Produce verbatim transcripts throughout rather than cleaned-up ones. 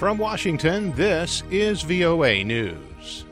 From Washington, this is V O A News.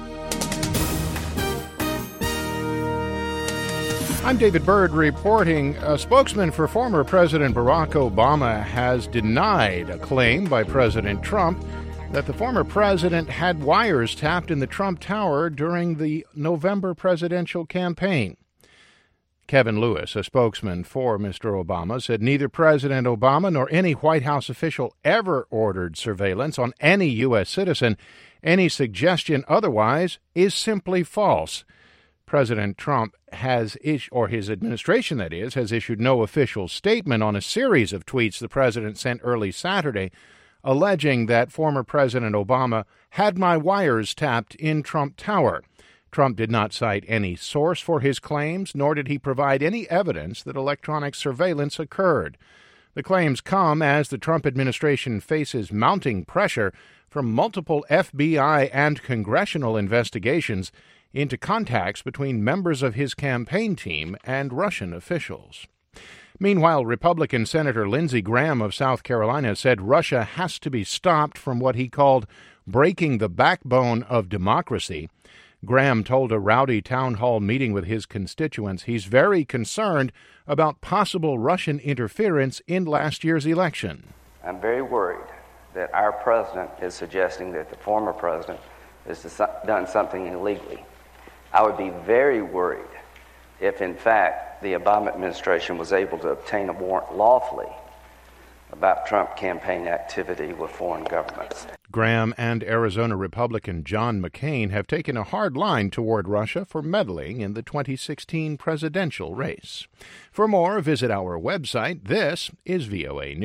I'm David Byrd reporting. A spokesman for former President Barack Obama has denied a claim by President Trump that the former president had wires tapped in the Trump Tower during the November presidential campaign. Kevin Lewis, a spokesman for Mister Obama, said neither President Obama nor any White House official ever ordered surveillance on any U S citizen. Any suggestion otherwise is simply false. President Trump has, is- or his administration, that is, has issued no official statement on a series of tweets the president sent early Saturday, alleging that former President Obama had my wires tapped in Trump Tower. Trump did not cite any source for his claims, nor did he provide any evidence that electronic surveillance occurred. The claims come as the Trump administration faces mounting pressure from multiple F B I and congressional investigations into contacts between members of his campaign team and Russian officials. Meanwhile, Republican Senator Lindsey Graham of South Carolina said Russia has to be stopped from what he called breaking the backbone of democracy. Graham told a rowdy town hall meeting with his constituents he's very concerned about possible Russian interference in last year's election. I'm very worried that our president is suggesting that the former president has done something illegally. I would be very worried if, in fact, the Obama administration was able to obtain a warrant lawfully about Trump campaign activity with foreign governments. Graham and Arizona Republican John McCain have taken a hard line toward Russia for meddling in the twenty sixteen presidential race. For more, visit our website. This is V O A News.